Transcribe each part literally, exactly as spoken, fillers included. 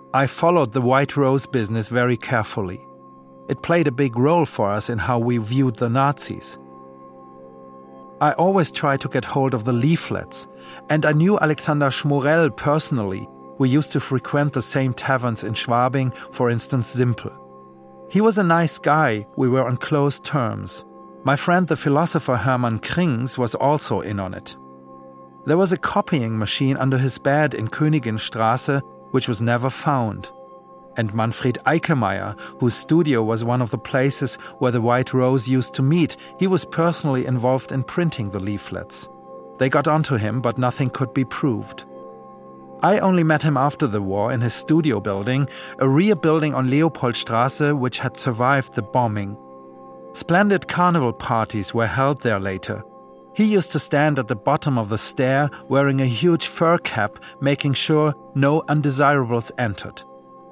I followed the White Rose business very carefully. It played a big role for us in how we viewed the Nazis. I always tried to get hold of the leaflets, and I knew Alexander Schmorell personally. We used to frequent the same taverns in Schwabing, for instance Simpel. He was a nice guy, we were on close terms. My friend the philosopher Hermann Krings was also in on it. There was a copying machine under his bed in Königinstraße, which was never found. And Manfred Eickemeyer, whose studio was one of the places where the White Rose used to meet, he was personally involved in printing the leaflets. They got onto him, but nothing could be proved. I only met him after the war in his studio building, a rear building on Leopoldstraße which had survived the bombing. Splendid carnival parties were held there later. He used to stand at the bottom of the stair wearing a huge fur cap, making sure no undesirables entered.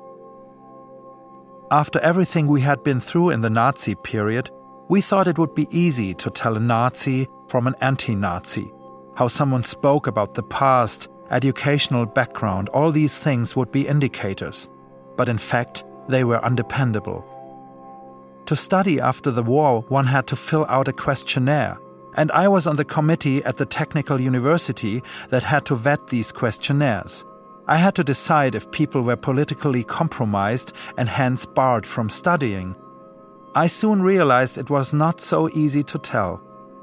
After everything we had been through in the Nazi period, we thought it would be easy to tell a Nazi from an anti-Nazi. How someone spoke about the past, educational background, all these things would be indicators. But in fact, they were undependable. To study after the war, one had to fill out a questionnaire, and I was on the committee at the Technical University that had to vet these questionnaires. I had to decide if people were politically compromised and hence barred from studying. I soon realized it was not so easy to tell.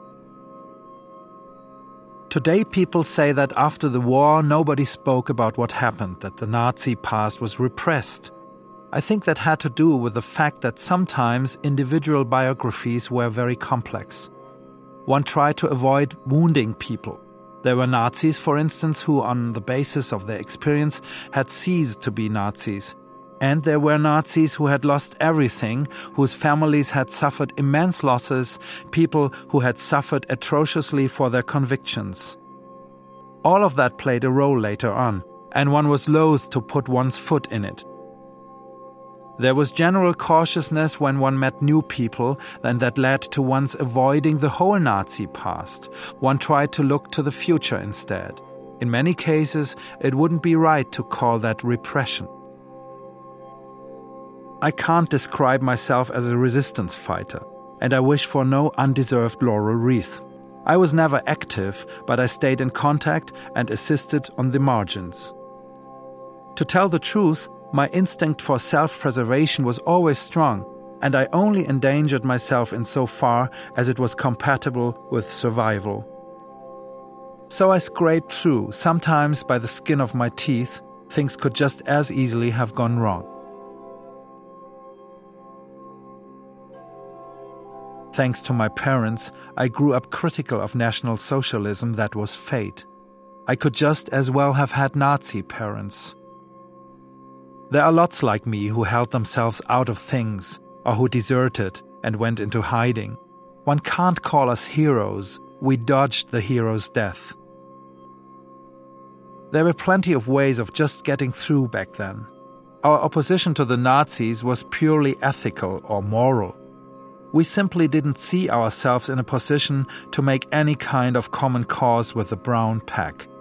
Today people say that after the war nobody spoke about what happened, that the Nazi past was repressed. I think that had to do with the fact that sometimes individual biographies were very complex. One tried to avoid wounding people. There were Nazis, for instance, who, on the basis of their experience, had ceased to be Nazis. And there were Nazis who had lost everything, whose families had suffered immense losses, people who had suffered atrociously for their convictions. All of that played a role later on, and one was loath to put one's foot in it. There was general cautiousness when one met new people, and that led to one's avoiding the whole Nazi past. One tried to look to the future instead. In many cases, it wouldn't be right to call that repression. I can't describe myself as a resistance fighter, and I wish for no undeserved laurel wreath. I was never active, but I stayed in contact and assisted on the margins. To tell the truth, my instinct for self-preservation was always strong, and I only endangered myself insofar as it was compatible with survival. So I scraped through, sometimes by the skin of my teeth. Things could just as easily have gone wrong. Thanks to my parents, I grew up critical of National Socialism. That was fate. I could just as well have had Nazi parents. There are lots like me who held themselves out of things, or who deserted and went into hiding. One can't call us heroes. We dodged the hero's death. There were plenty of ways of just getting through back then. Our opposition to the Nazis was purely ethical or moral. We simply didn't see ourselves in a position to make any kind of common cause with the brown pack.